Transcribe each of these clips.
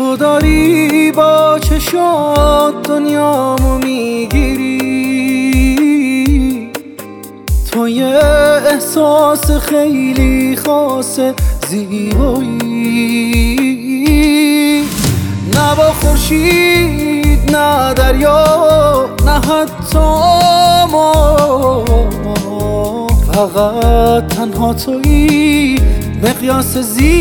تو داری با چشات دنیامو میگیری، تو یه احساس خیلی خاصه زیبایی، نه با خورشید نه دریا نه حتی ما، فقط تنها تویی مقیاس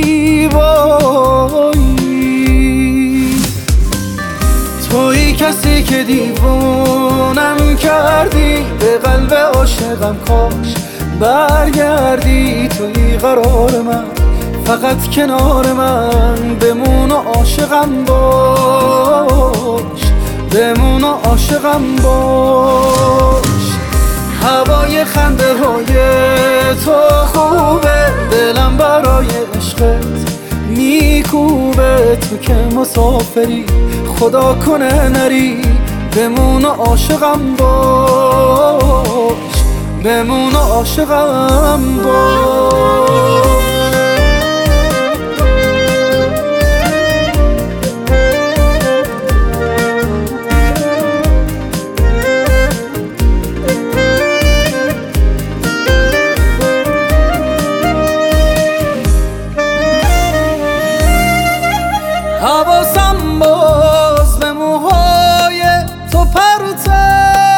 زیبایی. تویی کسی که دیوونم کردی، به قلب عاشقم کاش برگردی. تویی قرار من، فقط کنار من بمون و عاشقم باش، بمون و عاشقم باش. هوای خنده های تو خوبه، دلم برای عشقت میکوبه. تو که مسافری خدا کنه نری، بمون و عاشقم باش، بمون و عاشقم باش. حواسم باز به موهای تو پرته،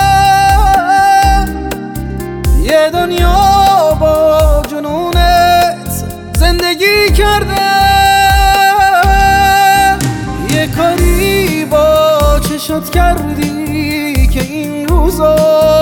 یه دنیا با جنونت زندگی کرده، یه کاری با چشات کردی که این روزا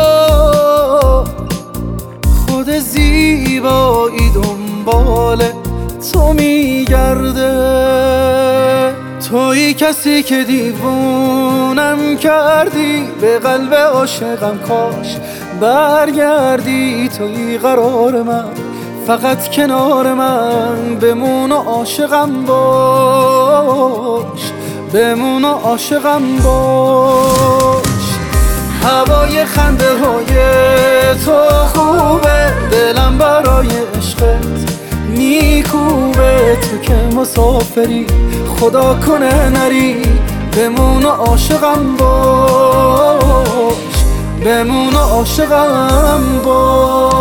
خود زیبایی دنبال تو میگرده. تویی کسی که دیوونم کردی، به قلب عاشقم کاش برگردی. تویی قرار من، فقط کنار من بمون و عاشقم باش، بمون و عاشقم باش. هوای خنده های تو خوبه، دلم برای عشقت میکوبه. تو که مسافری خدا کنه نری، بمون و عاشقم باش، بمون و عاشقم باش.